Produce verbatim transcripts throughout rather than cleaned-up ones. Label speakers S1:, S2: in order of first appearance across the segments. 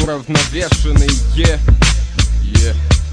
S1: неуравновешенный. е е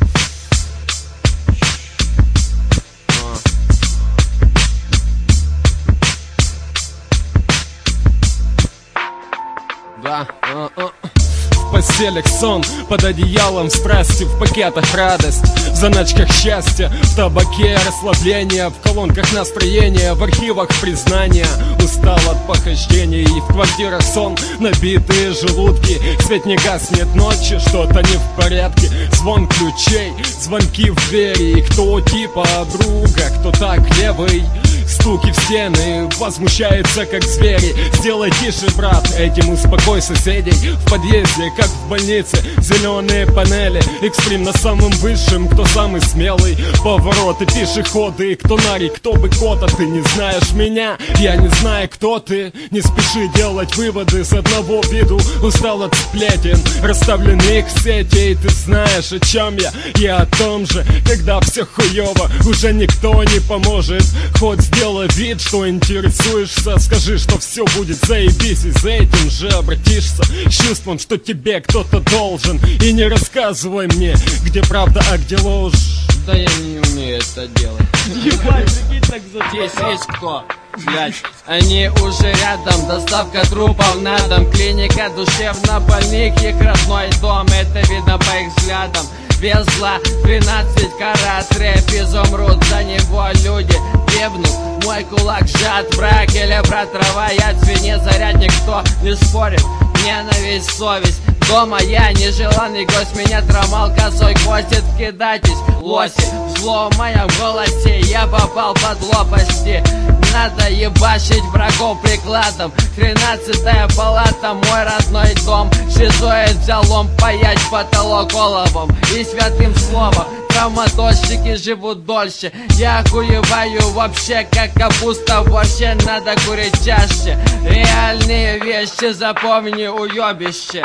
S1: Да, а -а. В постелях сон, под одеялом страсти, в пакетах радость, в заначках счастье, в табаке расслабление, в колонках настроения, в архивах признания. Устал от похождений, и в квартирах сон, набитые желудки. Свет не гаснет ночи, что-то не в порядке. Звон ключей, звонки в двери. Кто типа друга, кто так левый. Стуки в стены, возмущаются как звери. Сделай тише, брат, этим успокой соседей. В подъезде, как в больнице, зеленые панели. Экстрим на самом высшем, кто самый смелый. Повороты, пешеходы, кто нарик, кто бы кота. Ты не знаешь меня, я не знаю, кто ты. Не спеши делать выводы с одного виду. Устал от сплетен, расставленных сетей. Ты знаешь, о чем я, я о том же. Когда все хуево, уже никто не поможет. Хоть сделай вид, что интересуешься. Скажи, что все будет заебись, и за этим же обратишься с чувством, что тебе кто-то должен. И не рассказывай мне, где правда, а где ложь.
S2: Да я не умею это делать.
S3: Ебать, прикинь, так за...
S2: Здесь есть кто? Блять, они уже рядом. Доставка трупов на дом. Клиника душевнобольных, их родной дом. Это видно по их взглядам. Без зла, двенадцать карат, рэп изумруд. За него люди гибнут. Мой кулак сжат, брак или брат, трава. Я свине заряд, никто не спорит. Ненависть, совесть. Дома я нежеланный гость, меня трамал косой гвоздит, кидайтесь, лоси. В зло в моем голосе, я попал под лопасти. Надо ебашить врагов прикладом. Тринадцатая палата, мой родной дом. Шизоид взял лом, паять потолок головом и святым словом. Травматольщики живут дольше. Я охуеваю вообще, как капуста в борще. Надо курить чаще. Реальные вещи запомни, уебище.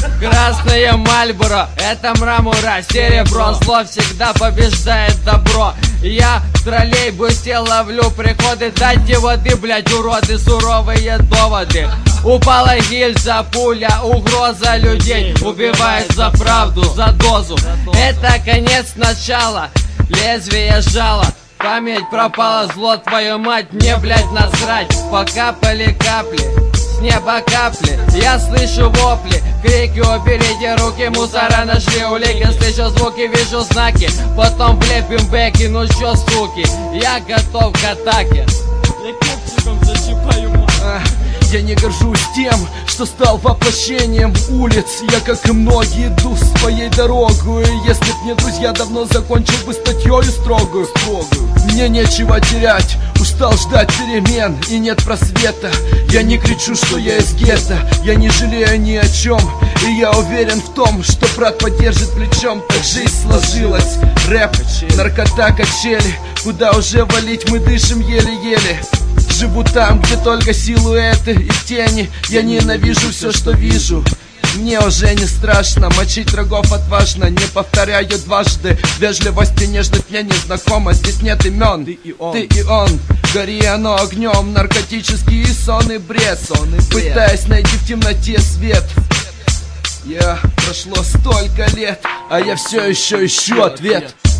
S2: Красное Мальборо, это мрамора, серебро. Зло всегда побеждает добро. Я в троллейбусе ловлю приходы. Дайте воды, блять, уроды, суровые доводы. Упала гильза, пуля, угроза людей. Убивает за правду, за дозу. Это конец начала, лезвие жало. Память пропала, зло, твою мать, мне, блять, насрать. Покапали капли, с неба капли. Я слышу вопли, крики, уберите руки. Мусора нашли улики, слышу звуки, вижу знаки. Потом влепим бэки, ну чё, суки, я готов к атаке.
S3: Я кепчиком зачипаю, мать.
S4: Я не горжусь тем, что стал воплощением улиц. Я, как и многие, иду своей дорогой. Если б не друзья, давно закончил бы статьёю строгую. строгую. Мне нечего терять, устал ждать перемен, и нет просвета. Я не кричу, что я из гетто, я не жалею ни о чем. И я уверен в том, что брат поддержит плечом. Так жизнь сложилась, рэп, наркота, качели. Куда уже валить, мы дышим еле-еле. Живу там, где только силуэты и тени. Я ненавижу все, что вижу. Мне уже не страшно, мочить врагов отважно. Не повторяю дважды, вежливость и нежность мне не знакома. Здесь нет имен, ты и он, ты и он. Гори оно огнем, наркотический сон и бред, сон и бред. Пытаясь найти в темноте свет. Я прошло столько лет, а я все еще ищу ответ.